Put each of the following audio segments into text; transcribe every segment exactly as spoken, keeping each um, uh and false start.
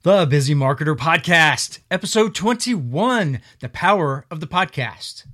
The Busy Marketer Podcast, episode twenty-one, The Power of the Podcast.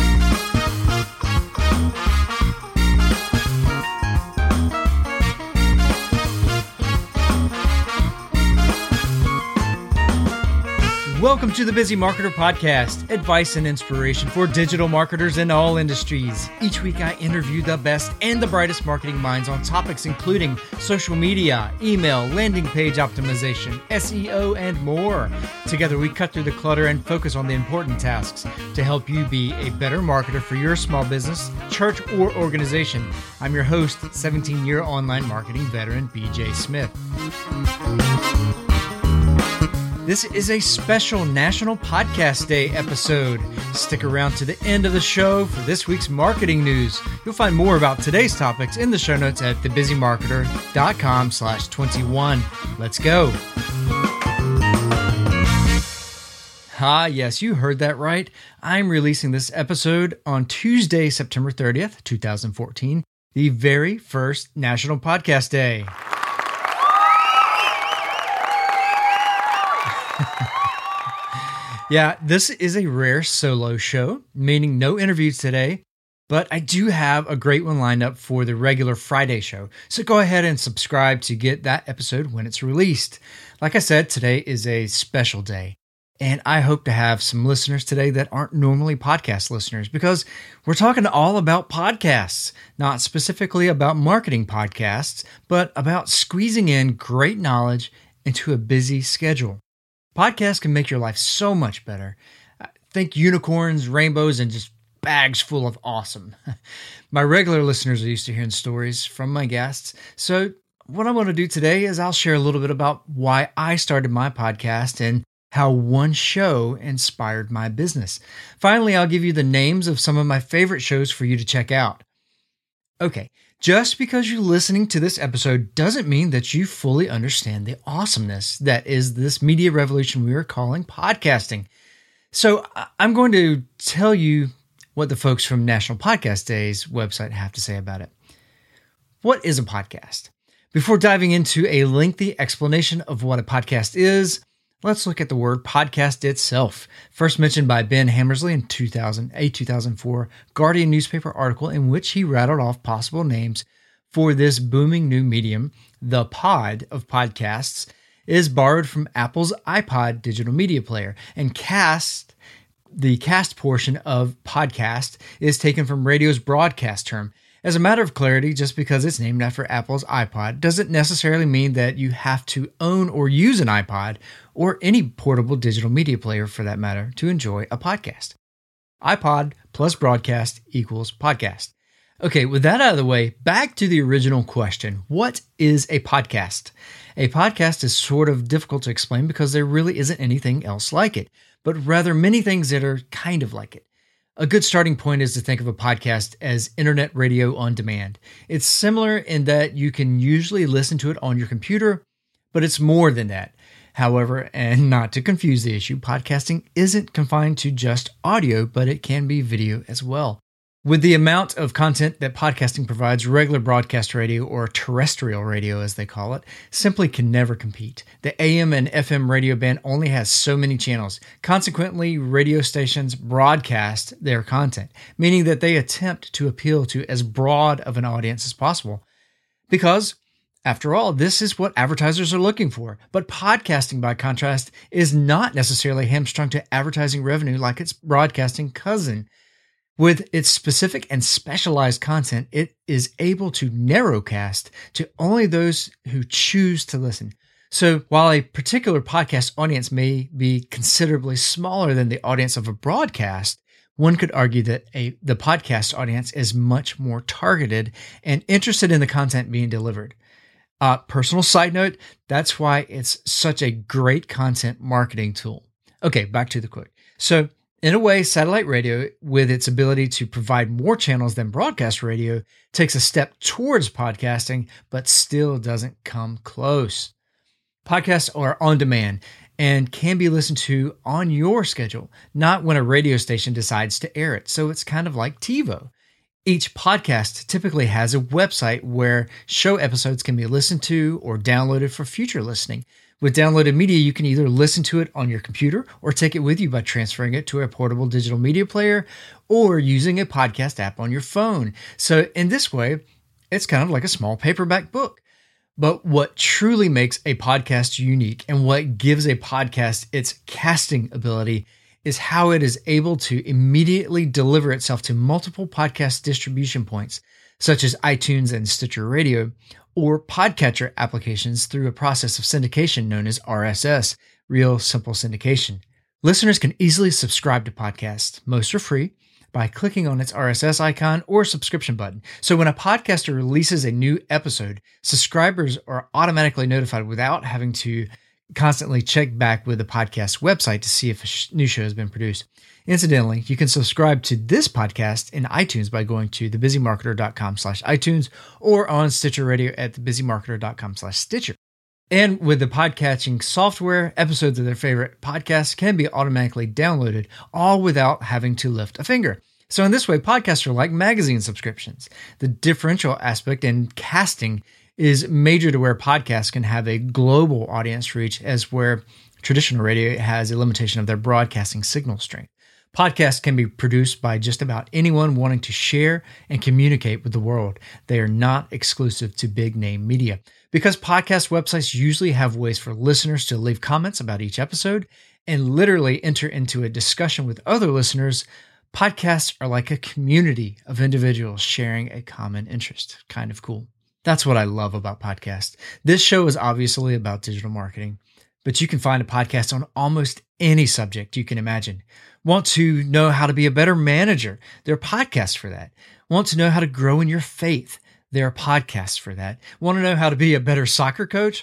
Welcome to the Busy Marketer Podcast, advice and inspiration for digital marketers in all industries. Each week I interview the best and the brightest marketing minds on topics including social media, email, landing page optimization, S E O, and more. Together we cut through the clutter and focus on the important tasks to help you be a better marketer for your small business, church, or organization. I'm your host, seventeen-year online marketing veteran, B J Smith. This is a special National Podcast Day episode. Stick around to the end of the show for this week's marketing news. You'll find more about today's topics in the show notes at thebusymarketer.com slash 21. Let's go. Ah, yes, you heard that right. I'm releasing this episode on Tuesday, September thirtieth, twenty fourteen, the very first National Podcast Day. Yeah, this is a rare solo show, meaning no interviews today, but I do have a great one lined up for the regular Friday show. So go ahead and subscribe to get that episode when it's released. Like I said, today is a special day, and I hope to have some listeners today that aren't normally podcast listeners because we're talking all about podcasts, not specifically about marketing podcasts, but about squeezing in great knowledge into a busy schedule. Podcasts can make your life so much better. Think unicorns, rainbows, and just bags full of awesome. My regular listeners are used to hearing stories from my guests. So what I want to do today is I'll share a little bit about why I started my podcast and how one show inspired my business. Finally, I'll give you the names of some of my favorite shows for you to check out. Okay. Just because you're listening to this episode doesn't mean that you fully understand the awesomeness that is this media revolution we are calling podcasting. So I'm going to tell you what the folks from National Podcast Day's website have to say about it. What is a podcast? Before diving into a lengthy explanation of what a podcast is, let's look at the word podcast itself. First mentioned by Ben Hammersley in two thousand, a two thousand four Guardian newspaper article in which he rattled off possible names for this booming new medium. The pod of podcasts is borrowed from Apple's iPod digital media player, and cast, the cast portion of podcast, is taken from radio's broadcast term. As a matter of clarity, just because it's named after Apple's iPod doesn't necessarily mean that you have to own or use an iPod or any portable digital media player for that matter to enjoy a podcast. iPod plus broadcast equals podcast. Okay, with that out of the way, back to the original question. What is a podcast? A podcast is sort of difficult to explain because there really isn't anything else like it, but rather many things that are kind of like it. A good starting point is to think of a podcast as internet radio on demand. It's similar in that you can usually listen to it on your computer, but it's more than that. However, and not to confuse the issue, podcasting isn't confined to just audio, but it can be video as well. With the amount of content that podcasting provides, regular broadcast radio, or terrestrial radio as they call it, simply can never compete. The A M and F M radio band only has so many channels. Consequently, radio stations broadcast their content, meaning that they attempt to appeal to as broad of an audience as possible. Because, after all, this is what advertisers are looking for. But podcasting, by contrast, is not necessarily hamstrung to advertising revenue like its broadcasting cousin. With its specific and specialized content, it is able to narrowcast to only those who choose to listen. So while a particular podcast audience may be considerably smaller than the audience of a broadcast, one could argue that a, the podcast audience is much more targeted and interested in the content being delivered. Uh, personal side note, that's why it's such a great content marketing tool. Okay, back to the quote. So, in a way, satellite radio, with its ability to provide more channels than broadcast radio, takes a step towards podcasting, but still doesn't come close. Podcasts are on demand and can be listened to on your schedule, not when a radio station decides to air it. So it's kind of like TiVo. Each podcast typically has a website where show episodes can be listened to or downloaded for future listening, With downloaded media, you can either listen to it on your computer or take it with you by transferring it to a portable digital media player or using a podcast app on your phone. So in this way, it's kind of like a small paperback book. But what truly makes a podcast unique and what gives a podcast its casting ability is how it is able to immediately deliver itself to multiple podcast distribution points, such as iTunes and Stitcher Radio, or podcatcher applications through a process of syndication known as R S S, Real Simple Syndication. Listeners can easily subscribe to podcasts. Most are free by clicking on its R S S icon or subscription button. So when a podcaster releases a new episode, subscribers are automatically notified without having to constantly check back with the podcast website to see if a sh- new show has been produced. Incidentally, you can subscribe to this podcast in iTunes by going to thebusymarketer.com slash iTunes or on Stitcher Radio at thebusymarketer.com slash Stitcher. And with the podcatching software, episodes of their favorite podcasts can be automatically downloaded, all without having to lift a finger. So in this way, podcasts are like magazine subscriptions. The differential aspect in casting is major to where podcasts can have a global audience reach, as where traditional radio has a limitation of their broadcasting signal strength. Podcasts can be produced by just about anyone wanting to share and communicate with the world. They are not exclusive to big name media. Because podcast websites usually have ways for listeners to leave comments about each episode and literally enter into a discussion with other listeners, podcasts are like a community of individuals sharing a common interest. Kind of cool. That's what I love about podcasts. This show is obviously about digital marketing, but you can find a podcast on almost any subject you can imagine. Want to know how to be a better manager? There are podcasts for that. Want to know how to grow in your faith? There are podcasts for that. Want to know how to be a better soccer coach?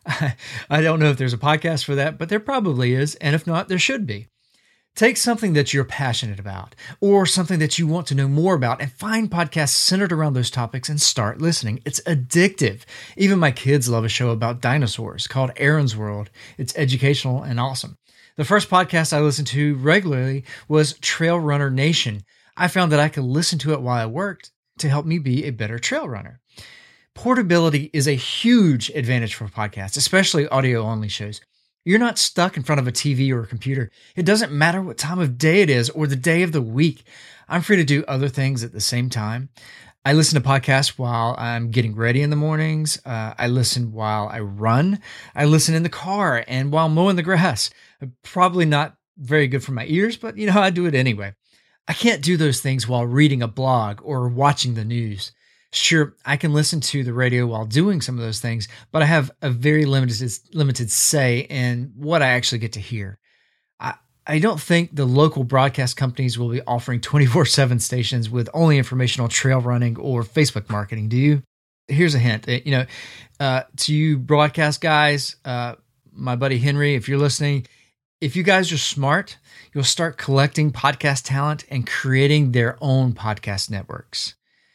I don't know if there's a podcast for that, but there probably is. And if not, there should be. Take something that you're passionate about or something that you want to know more about and find podcasts centered around those topics and start listening. It's addictive. Even my kids love a show about dinosaurs called Aaron's World. It's educational and awesome. The first podcast I listened to regularly was Trail Runner Nation. I found that I could listen to it while I worked to help me be a better trail runner. Portability is a huge advantage for podcasts, especially audio-only shows. You're not stuck in front of a T V or a computer. It doesn't matter what time of day it is or the day of the week. I'm free to do other things at the same time. I listen to podcasts while I'm getting ready in the mornings. Uh, I listen while I run. I listen in the car and while mowing the grass. Probably not very good for my ears, but you know, I do it anyway. I can't do those things while reading a blog or watching the news. Sure, I can listen to the radio while doing some of those things, but I have a very limited limited say in what I actually get to hear. I, I don't think the local broadcast companies will be offering twenty-four seven stations with only information on trail running or Facebook marketing, do you? Here's a hint. You know, uh, to you broadcast guys, uh, my buddy Henry, if you're listening, if you guys are smart, you'll start collecting podcast talent and creating their own podcast networks.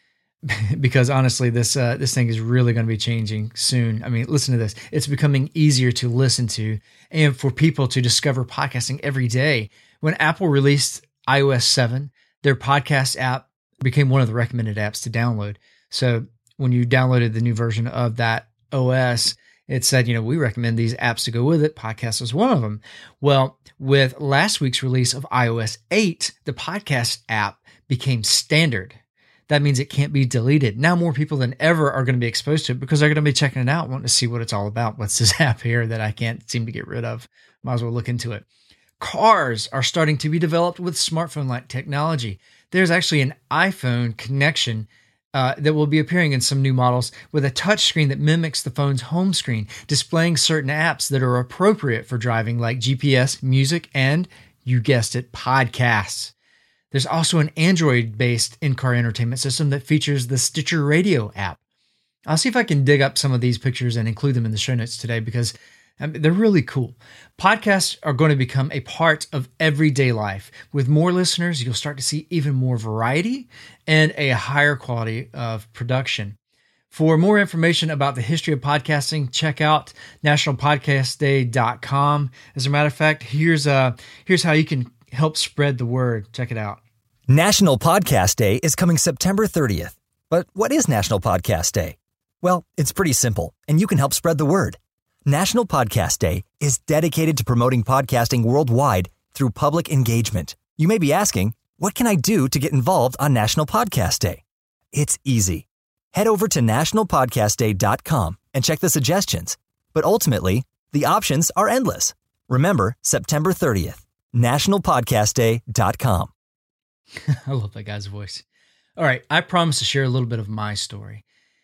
Because honestly, this uh, this thing is really going to be changing soon. I mean, listen to this. It's becoming easier to listen to and for people to discover podcasting every day. When Apple released i O S seven, their podcast app became one of the recommended apps to download. So when you downloaded the new version of that O S, it said, you know, we recommend these apps to go with it. Podcast was one of them. Well, with last week's release of i O S eight, the podcast app became standard. That means it can't be deleted. Now more people than ever are going to be exposed to it because they're going to be checking it out, wanting to see what it's all about. What's this app here that I can't seem to get rid of? Might as well look into it. Cars are starting to be developed with smartphone-like technology. There's actually an iPhone connection uh, that will be appearing in some new models with a touchscreen that mimics the phone's home screen, displaying certain apps that are appropriate for driving like G P S, music, and, you guessed it, podcasts. There's also an Android-based in-car entertainment system that features the Stitcher Radio app. I'll see if I can dig up some of these pictures and include them in the show notes today because I mean, they're really cool. Podcasts are going to become a part of everyday life. With more listeners, you'll start to see even more variety and a higher quality of production. For more information about the history of podcasting, check out national podcast day dot com. As a matter of fact, here's uh, here's how you can help spread the word. Check it out. National Podcast Day is coming September thirtieth. But what is National Podcast Day? Well, it's pretty simple, and you can help spread the word. National Podcast Day is dedicated to promoting podcasting worldwide through public engagement. You may be asking, what can I do to get involved on National Podcast Day? It's easy. Head over to national podcast day dot com and check the suggestions. But ultimately, the options are endless. Remember, September thirtieth, national podcast day dot com. I love that guy's voice. All right, I promise to share a little bit of my story.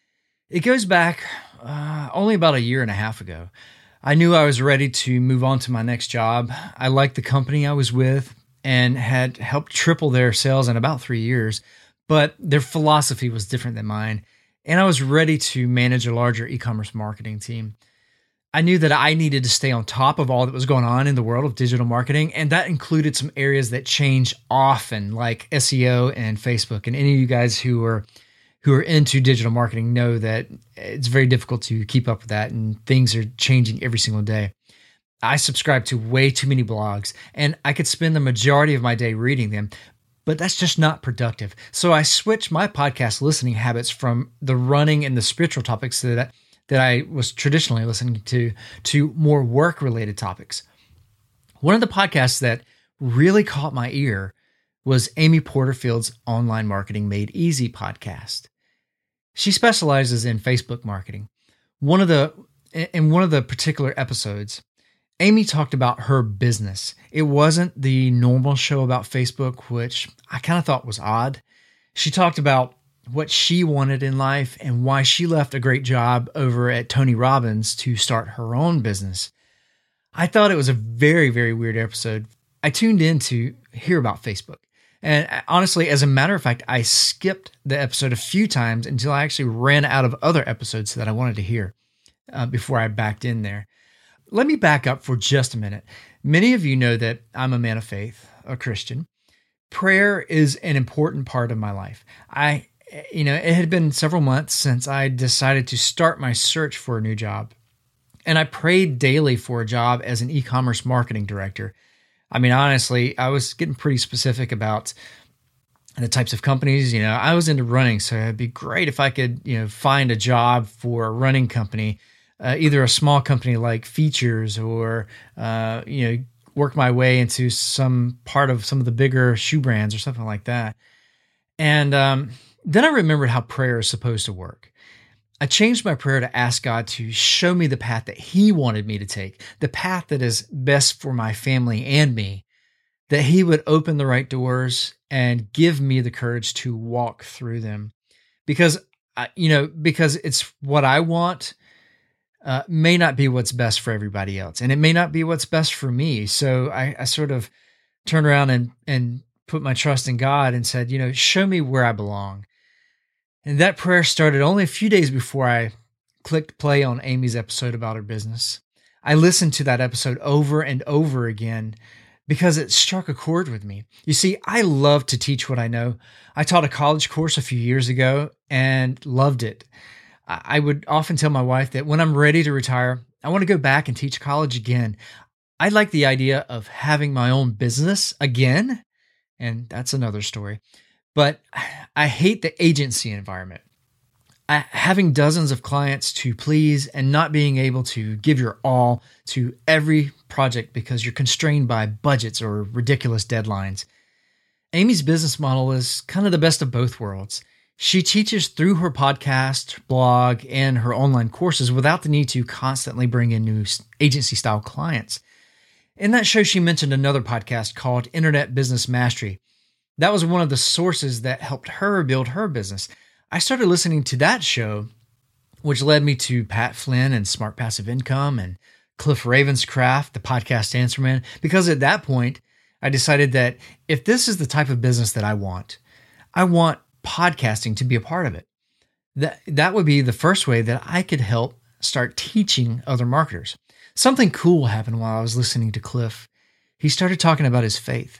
It goes back uh, only about a year and a half ago. I knew I was ready to move on to my next job. I liked the company I was with and had helped triple their sales in about three years, but their philosophy was different than mine, and I was ready to manage a larger e-commerce marketing team. I knew that I needed to stay on top of all that was going on in the world of digital marketing, and that included some areas that change often, like S E O and Facebook. And any of you guys who are who are into digital marketing know that it's very difficult to keep up with that, and things are changing every single day. I subscribe to way too many blogs, and I could spend the majority of my day reading them, but that's just not productive. So I switched my podcast listening habits from the running and the spiritual topics that I, that I was traditionally listening to, to more work-related topics. One of the podcasts that really caught my ear was Amy Porterfield's Online Marketing Made Easy podcast. She specializes in Facebook marketing. One of the in one of the particular episodes, Amy talked about her business. It wasn't the normal show about Facebook, which I kind of thought was odd. She talked about what she wanted in life and why she left a great job over at Tony Robbins to start her own business. I thought it was a very, very weird episode. I tuned in to hear about Facebook. And honestly, as a matter of fact, I skipped the episode a few times until I actually ran out of other episodes that I wanted to hear uh, before I backed in there. Let me back up for just a minute. Many of you know that I'm a man of faith, a Christian. Prayer is an important part of my life. I, you know, it had been several months since I decided to start my search for a new job. And I prayed daily for a job as an e-commerce marketing director. I mean, honestly, I was getting pretty specific about the types of companies. You know, I was into running, so it'd be great if I could, you know, find a job for a running company, uh, either a small company like Features or, uh, you know, work my way into some part of some of the bigger shoe brands or something like that. And um, then I remembered how prayer is supposed to work. I changed my prayer to ask God to show me the path that He wanted me to take, the path that is best for my family and me, that He would open the right doors and give me the courage to walk through them. Because, you know, because it's what I want uh, may not be what's best for everybody else, and it may not be what's best for me. So I, I sort of turned around and, and put my trust in God and said, you know, show me where I belong. And that prayer started only a few days before I clicked play on Amy's episode about her business. I listened to that episode over and over again because it struck a chord with me. You see, I love to teach what I know. I taught a college course a few years ago and loved it. I would often tell my wife that when I'm ready to retire, I want to go back and teach college again. I like the idea of having my own business again, and that's another story. But I hate the agency environment. I, having dozens of clients to please and not being able to give your all to every project because you're constrained by budgets or ridiculous deadlines. Amy's business model is kind of the best of both worlds. She teaches through her podcast, blog, and her online courses without the need to constantly bring in new agency-style clients. In that show, she mentioned another podcast called Internet Business Mastery. That was one of the sources that helped her build her business. I started listening to that show, which led me to Pat Flynn and Smart Passive Income and Cliff Ravenscraft, the podcast Answer Man, because at that point, I decided that if this is the type of business that I want, I want podcasting to be a part of it. That, that would be the first way that I could help start teaching other marketers. Something cool happened while I was listening to Cliff. He started talking about his faith.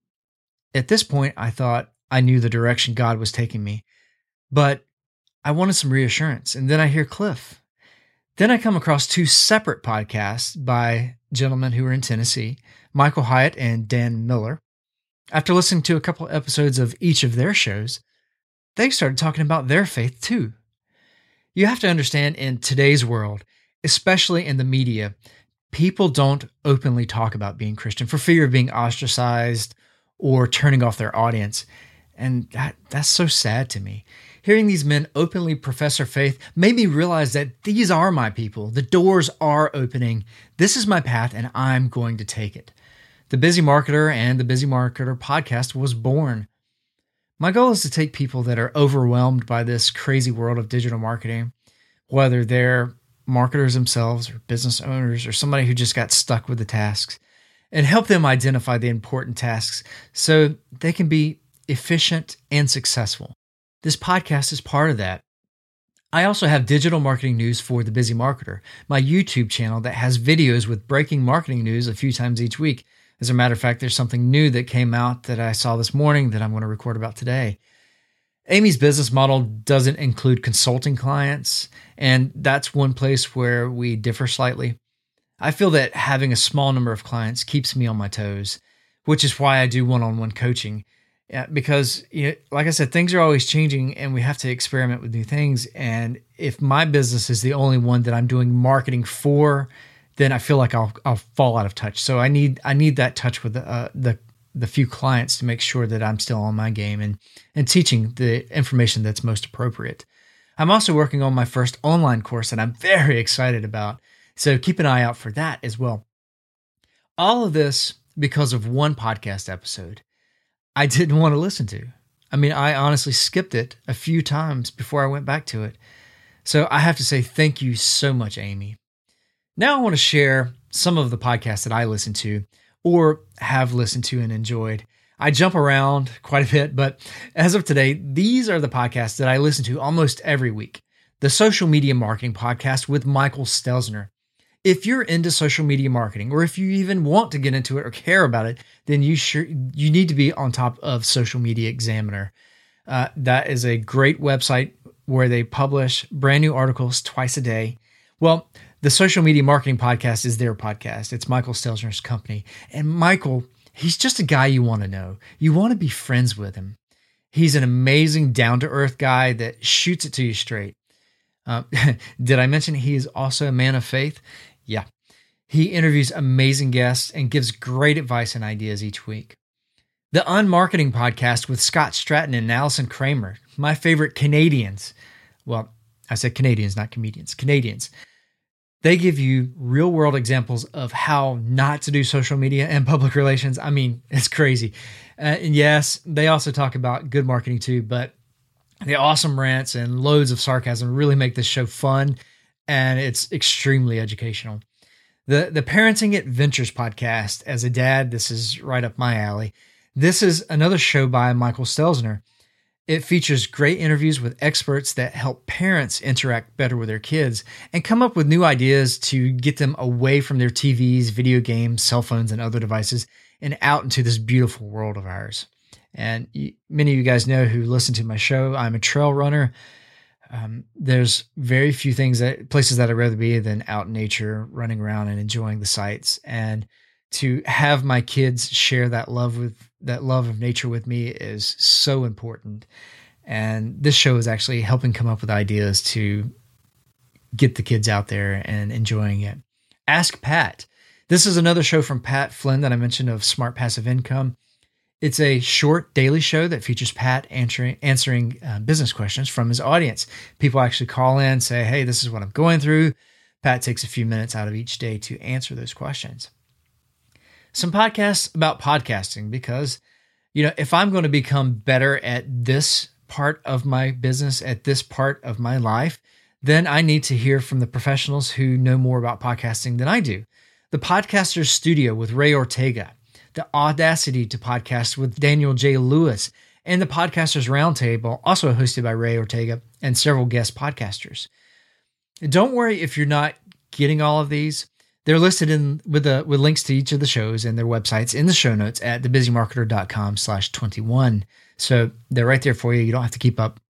At this point, I thought I knew the direction God was taking me, but I wanted some reassurance. And then I hear Cliff. Then I come across two separate podcasts by gentlemen who are in Tennessee, Michael Hyatt and Dan Miller. After listening to a couple episodes of each of their shows, they started talking about their faith too. You have to understand, in today's world, especially in the media, people don't openly talk about being Christian for fear of being ostracized or turning off their audience. And that, that's so sad to me. Hearing these men openly profess their faith made me realize that these are my people. The doors are opening. This is my path, and I'm going to take it. The Busy Marketer and the Busy Marketer podcast was born. My goal is to take people that are overwhelmed by this crazy world of digital marketing, whether they're marketers themselves or business owners or somebody who just got stuck with the tasks, and help them identify the important tasks so they can be efficient and successful. This podcast is part of that. I also have digital marketing news for The Busy Marketer, my YouTube channel that has videos with breaking marketing news a few times each week. As a matter of fact, there's something new that came out that I saw this morning that I'm going to record about today. Amy's business model doesn't include consulting clients, and that's one place where we differ slightly. I feel that having a small number of clients keeps me on my toes, which is why I do one-on-one coaching. Yeah, because, you know, like I said, things are always changing and we have to experiment with new things. And if my business is the only one that I'm doing marketing for, then I feel like I'll I'll fall out of touch. So I need I need that touch with the uh, the the few clients to make sure that I'm still on my game and and teaching the information that's most appropriate. I'm also working on my first online course that I'm very excited about. So keep an eye out for that as well. All of this because of one podcast episode I didn't want to listen to. I mean, I honestly skipped it a few times before I went back to it. So I have to say thank you so much, Amy. Now I want to share some of the podcasts that I listen to or have listened to and enjoyed. I jump around quite a bit, but as of today, these are the podcasts that I listen to almost every week. The Social Media Marketing Podcast with Michael Stelzner. If you're into social media marketing, or if you even want to get into it or care about it, then you sure you need to be on top of Social Media Examiner. Uh, that is a great website where they publish brand new articles twice a day. Well, the Social Media Marketing Podcast is their podcast. It's Michael Stelzner's company. And Michael, he's just a guy you want to know. You want to be friends with him. He's an amazing, down-to-earth guy that shoots it to you straight. Uh, did I mention he is also a man of faith? Yeah. He interviews amazing guests and gives great advice and ideas each week. The Unmarketing Podcast with Scott Stratton and Allison Kramer, my favorite Canadians. Well, I said Canadians, not comedians. Canadians. They give you real-world examples of how not to do social media and public relations. I mean, it's crazy. Uh, and yes, they also talk about good marketing too, but the awesome rants and loads of sarcasm really make this show fun, and it's extremely educational. The the Parenting Adventures podcast, as a dad, this is right up my alley. This is another show by Michael Stelzner. It features great interviews with experts that help parents interact better with their kids and come up with new ideas to get them away from their T Vs, video games, cell phones, and other devices and out into this beautiful world of ours. And many of you guys know who listen to my show, I'm a trail runner. Um, there's very few things that places that I'd rather be than out in nature, running around and enjoying the sights. And to have my kids share that love with that love of nature with me is so important. And this show is actually helping come up with ideas to get the kids out there and enjoying it. Ask Pat. This is another show from Pat Flynn that I mentioned of Smart Passive Income. It's a short daily show that features Pat answering, answering uh, business questions from his audience. People actually call in, say, hey, this is what I'm going through. Pat takes a few minutes out of each day to answer those questions. Some podcasts about podcasting, because, you know, if I'm going to become better at this part of my business, at this part of my life, then I need to hear from the professionals who know more about podcasting than I do. The Podcaster's Studio with Ray Ortega, the Audacity to Podcast with Daniel J. Lewis, and the Podcasters Roundtable, also hosted by Ray Ortega and several guest podcasters. Don't worry if you're not getting all of these. They're listed in with the with links to each of the shows and their websites in the show notes at thebusymarketer.com slash 21. So they're right there for you. You don't have to keep up.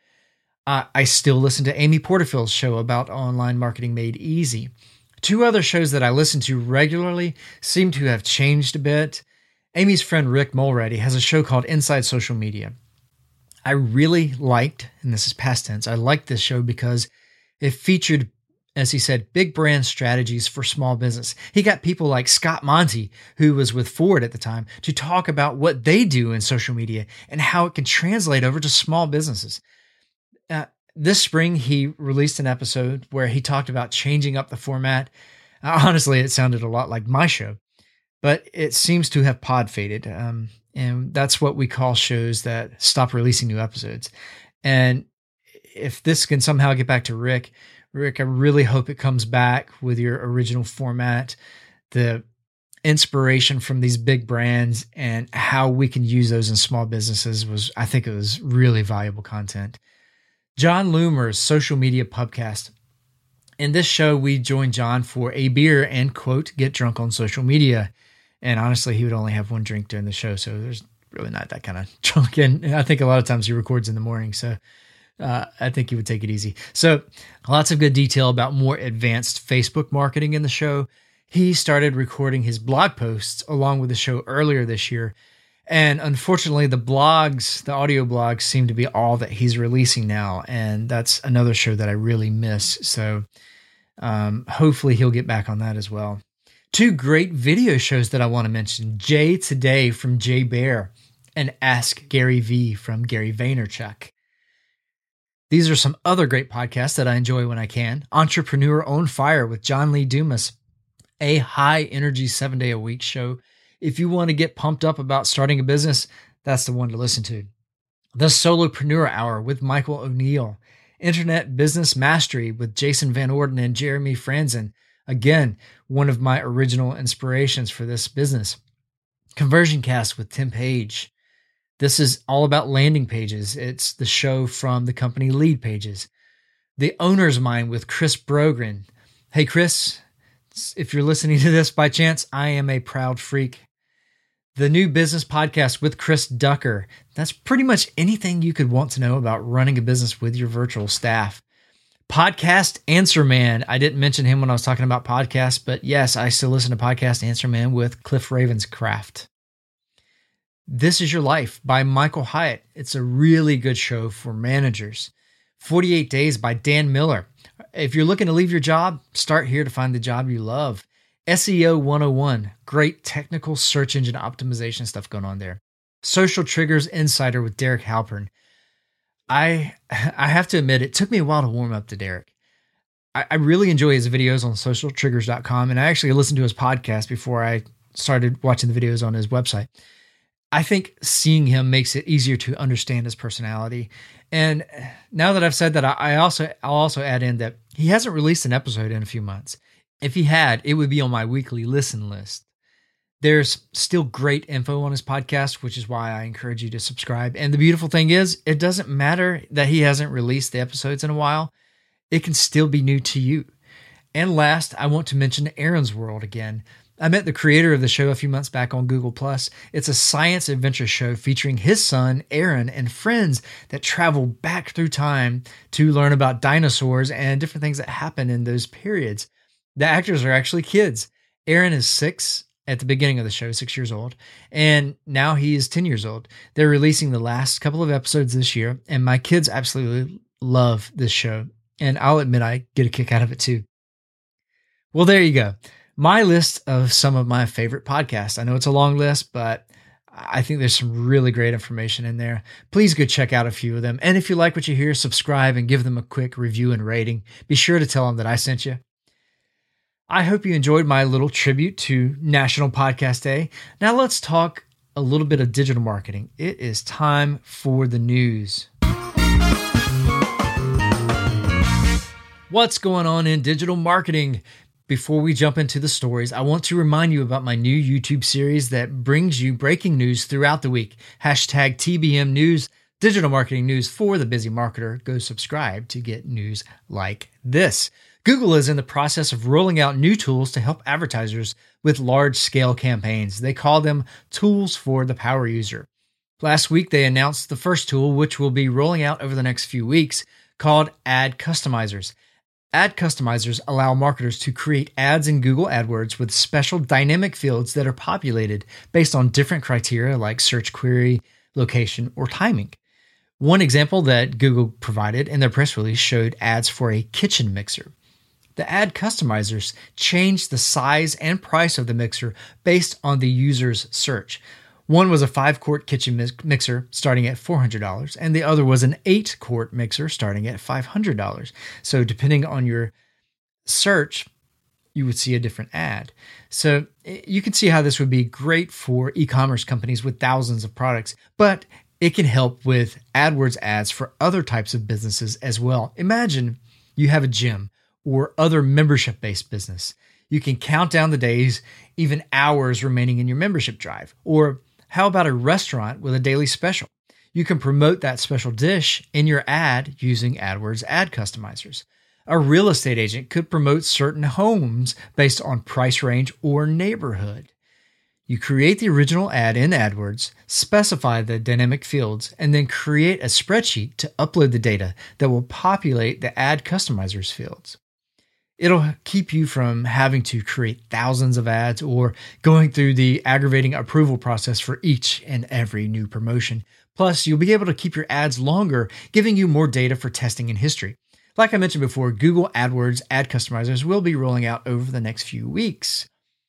Uh, I still listen to Amy Porterfield's show about online marketing made easy. Two other shows that I listen to regularly seem to have changed a bit. Amy's friend Rick Mulready has a show called Inside Social Media. I really liked, and this is past tense, I liked this show because it featured as he said, big brand strategies for small business. He got people like Scott Monty, who was with Ford at the time, to talk about what they do in social media and how it can translate over to small businesses. Uh, this spring, he released an episode where he talked about changing up the format. Uh, honestly, it sounded a lot like my show, but it seems to have pod faded. Um, and that's what we call shows that stop releasing new episodes. And if this can somehow get back to Rick, Rick, I really hope it comes back with your original format, the inspiration from these big brands and how we can use those in small businesses was, I think it was really valuable content. Jon Loomer's Social Media Pubcast. In this show, we join John for a beer and, quote, get drunk on social media. And honestly, he would only have one drink during the show, so there's really not that kind of drunk. And I think a lot of times he records in the morning, so Uh, I think he would take it easy. So lots of good detail about more advanced Facebook marketing in the show. He started recording his blog posts along with the show earlier this year. And unfortunately, the blogs, the audio blogs seem to be all that he's releasing now. And that's another show that I really miss. So um, hopefully he'll get back on that as well. Two great video shows that I want to mention. Jay Today from Jay Bear and Ask Gary V from Gary Vaynerchuk. These are some other great podcasts that I enjoy when I can. Entrepreneur on Fire with John Lee Dumas, a high-energy seven-day-a-week show. If you want to get pumped up about starting a business, that's the one to listen to. The Solopreneur Hour with Michael O'Neill. Internet Business Mastery with Jason Van Orden and Jeremy Franzen. Again, one of my original inspirations for this business. Conversion Cast with Tim Page. This is all about landing pages. It's the show from the company Lead Pages. The Owner's Mind with Chris Brogren. Hey, Chris, if you're listening to this by chance, I am a proud freak. The New Business Podcast with Chris Ducker. That's pretty much anything you could want to know about running a business with your virtual staff. Podcast Answer Man. I didn't mention him when I was talking about podcasts, but yes, I still listen to Podcast Answer Man with Cliff Ravenscraft. This Is Your Life by Michael Hyatt. It's a really good show for managers. forty-eight Days by Dan Miller. If you're looking to leave your job, start here to find the job you love. S E O one oh one. Great technical search engine optimization stuff going on there. Social Triggers Insider with Derek Halpern. I I have to admit, it took me a while to warm up to Derek. I, I really enjoy his videos on social triggers dot com, and I actually listened to his podcast before I started watching the videos on his website. I think seeing him makes it easier to understand his personality. And now that I've said that, I also, I'll also add in that he hasn't released an episode in a few months. If he had, it would be on my weekly listen list. There's still great info on his podcast, which is why I encourage you to subscribe. And the beautiful thing is, it doesn't matter that he hasn't released the episodes in a while. It can still be new to you. And last, I want to mention Aaron's World again. I met the creator of the show a few months back on Google Plus. It's a science adventure show featuring his son, Aaron, and friends that travel back through time to learn about dinosaurs and different things that happened in those periods. The actors are actually kids. Aaron is six at the beginning of the show, six years old, and now he is ten years old. They're releasing the last couple of episodes this year, and my kids absolutely love this show, and I'll admit I get a kick out of it too. Well, there you go. My list of some of my favorite podcasts. I know it's a long list, but I think there's some really great information in there. Please go check out a few of them. And if you like what you hear, subscribe and give them a quick review and rating. Be sure to tell them that I sent you. I hope you enjoyed my little tribute to National Podcast Day. Now let's talk a little bit of digital marketing. It is time for the news. What's going on in digital marketing? Before we jump into the stories, I want to remind you about my new YouTube series that brings you breaking news throughout the week. Hashtag T B M News, digital marketing news for the busy marketer. Go subscribe to get news like this. Google is in the process of rolling out new tools to help advertisers with large-scale campaigns. They call them tools for the power user. Last week, they announced the first tool, which will be rolling out over the next few weeks, called Ad Customizers. Ad Customizers allow marketers to create ads in Google AdWords with special dynamic fields that are populated based on different criteria like search query, location, or timing. One example that Google provided in their press release showed ads for a kitchen mixer. The ad customizers changed the size and price of the mixer based on the user's search. One was a five-quart kitchen mixer starting at four hundred dollars, and the other was an eight-quart mixer starting at five hundred dollars. So depending on your search, you would see a different ad. So you can see how this would be great for e-commerce companies with thousands of products, but it can help with AdWords ads for other types of businesses as well. Imagine you have a gym or other membership-based business. You can count down the days, even hours remaining in your membership drive. Or how about a restaurant with a daily special? You can promote that special dish in your ad using AdWords ad customizers. A real estate agent could promote certain homes based on price range or neighborhood. You create the original ad in AdWords, specify the dynamic fields, and then create a spreadsheet to upload the data that will populate the ad customizers fields. It'll keep you from having to create thousands of ads or going through the aggravating approval process for each and every new promotion. Plus, you'll be able to keep your ads longer, giving you more data for testing and history. Like I mentioned before, Google AdWords ad customizers will be rolling out over the next few weeks.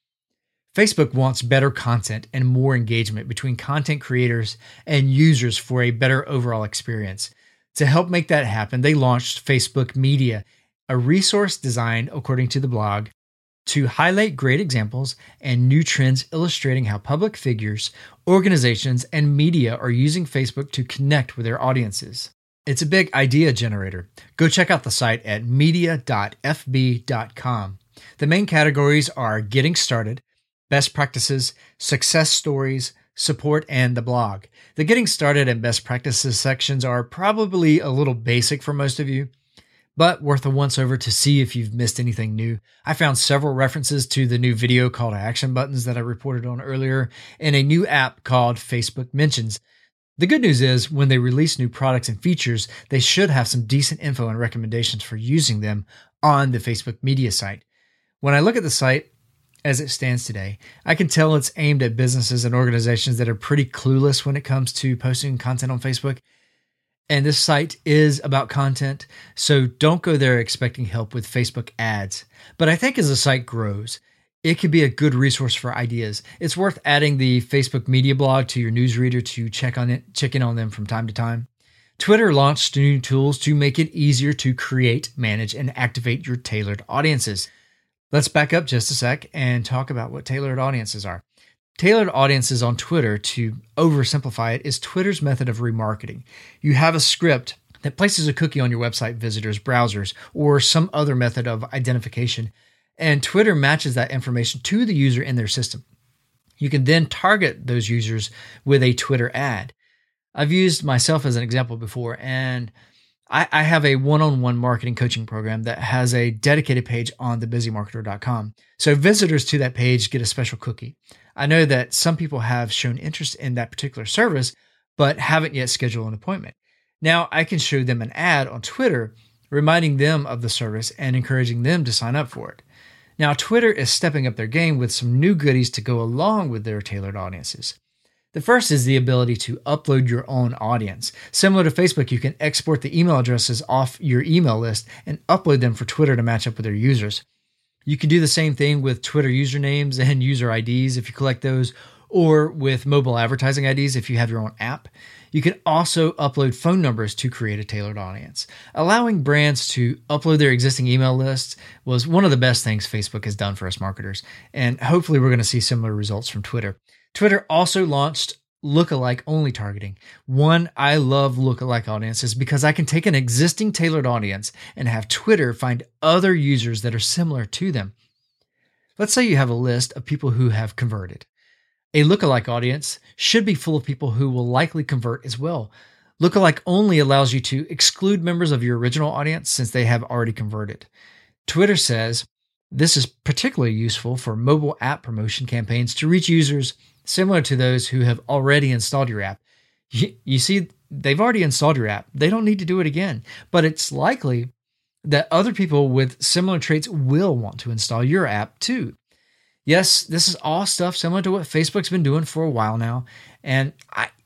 Facebook wants better content and more engagement between content creators and users for a better overall experience. To help make that happen, they launched Facebook Media, a resource designed, according to the blog, to highlight great examples and new trends illustrating how public figures, organizations, and media are using Facebook to connect with their audiences. It's a big idea generator. Go check out the site at media dot f b dot com. The main categories are Getting Started, Best Practices, Success Stories, Support, and the blog. The Getting Started and Best Practices sections are probably a little basic for most of you, but worth a once over to see if you've missed anything new. I found several references to the new video call to action buttons that I reported on earlier and a new app called Facebook Mentions. The good news is when they release new products and features, they should have some decent info and recommendations for using them on the Facebook Media site. When I look at the site as it stands today, I can tell it's aimed at businesses and organizations that are pretty clueless when it comes to posting content on Facebook. And this site is about content, so don't go there expecting help with Facebook ads. But I think as the site grows, it could be a good resource for ideas. It's worth adding the Facebook Media blog to your newsreader to check on it, check in on them from time to time. Twitter launched new tools to make it easier to create, manage, and activate your tailored audiences. Let's back up just a sec and talk about what tailored audiences are. Tailored audiences on Twitter, to oversimplify it, is Twitter's method of remarketing. You have a script that places a cookie on your website visitors' browsers or some other method of identification, and Twitter matches that information to the user in their system. You can then target those users with a Twitter ad. I've used myself as an example before, and I, I have a one-on-one marketing coaching program that has a dedicated page on the busy marketer dot com. So visitors to that page get a special cookie. I know that some people have shown interest in that particular service, but haven't yet scheduled an appointment. Now I can show them an ad on Twitter, reminding them of the service and encouraging them to sign up for it. Now, Twitter is stepping up their game with some new goodies to go along with their tailored audiences. The first is the ability to upload your own audience. Similar to Facebook, you can export the email addresses off your email list and upload them for Twitter to match up with their users. You can do the same thing with Twitter usernames and user I Ds if you collect those, or with mobile advertising I Ds if you have your own app. You can also upload phone numbers to create a tailored audience. Allowing brands to upload their existing email lists was one of the best things Facebook has done for us marketers, and hopefully we're going to see similar results from Twitter. Twitter also launched lookalike only targeting. One, I love lookalike audiences because I can take an existing tailored audience and have Twitter find other users that are similar to them. Let's say you have a list of people who have converted. A lookalike audience should be full of people who will likely convert as well. Lookalike only allows you to exclude members of your original audience since they have already converted. Twitter says this is particularly useful for mobile app promotion campaigns to reach users similar to those who have already installed your app. You, you see, they've already installed your app. They don't need to do it again, but it's likely that other people with similar traits will want to install your app too. Yes, this is all stuff similar to what Facebook's been doing for a while now, and I,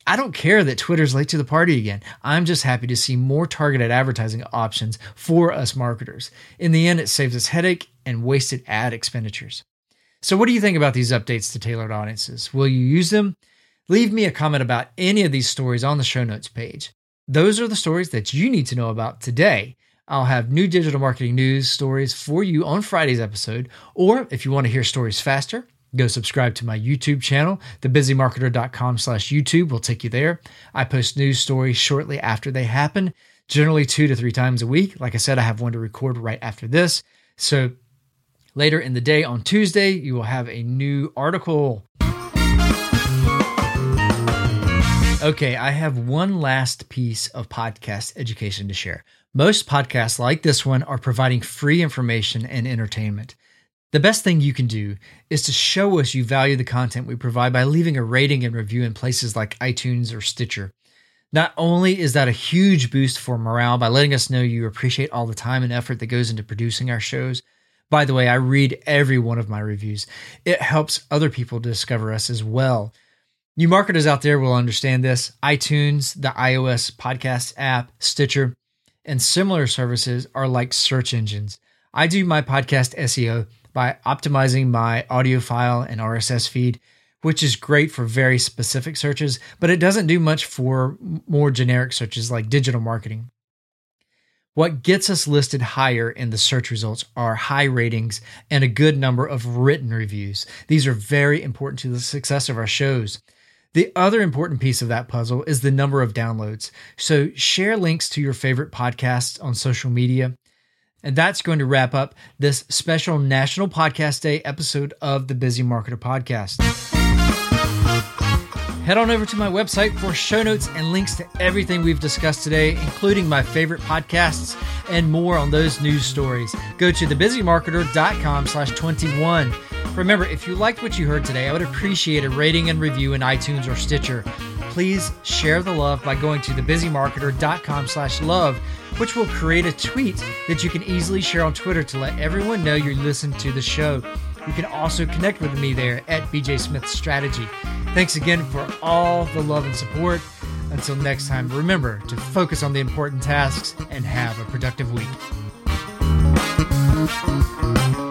I don't care that Twitter's late to the party again. I'm just happy to see more targeted advertising options for us marketers. In the end, it saves us headache and wasted ad expenditures. So what do you think about these updates to tailored audiences? Will you use them? Leave me a comment about any of these stories on the show notes page. Those are the stories that you need to know about today. I'll have new digital marketing news stories for you on Friday's episode, or if you want to hear stories faster, go subscribe to my YouTube channel. the busy marketer dot com slash YouTube will take you there. I post news stories shortly after they happen, generally two to three times a week. Like I said, I have one to record right after this. So later in the day on Tuesday, you will have a new article. Okay, I have one last piece of podcast education to share. Most podcasts like this one are providing free information and entertainment. The best thing you can do is to show us you value the content we provide by leaving a rating and review in places like iTunes or Stitcher. Not only is that a huge boost for morale by letting us know you appreciate all the time and effort that goes into producing our shows. By the way, I read every one of my reviews. It helps other people discover us as well. You marketers out there will understand this. iTunes, the iOS podcast app, Stitcher, and similar services are like search engines. I do my podcast S E O by optimizing my audio file and R S S feed, which is great for very specific searches, but it doesn't do much for more generic searches like digital marketing. What gets us listed higher in the search results are high ratings and a good number of written reviews. These are very important to the success of our shows. The other important piece of that puzzle is the number of downloads. So share links to your favorite podcasts on social media. And that's going to wrap up this special National Podcast Day episode of the Busy Marketer Podcast. Head on over to my website for show notes and links to everything we've discussed today, including my favorite podcasts and more on those news stories. Go to the busy marketer dot com slash twenty-one. Remember, if you liked what you heard today, I would appreciate a rating and review in iTunes or Stitcher. Please share the love by going to the busy marketer dot com slash love, which will create a tweet that you can easily share on Twitter to let everyone know you listened to the show. You can also connect with me there at B J Smith Strategy. Thanks again for all the love and support. Until next time, remember to focus on the important tasks and have a productive week.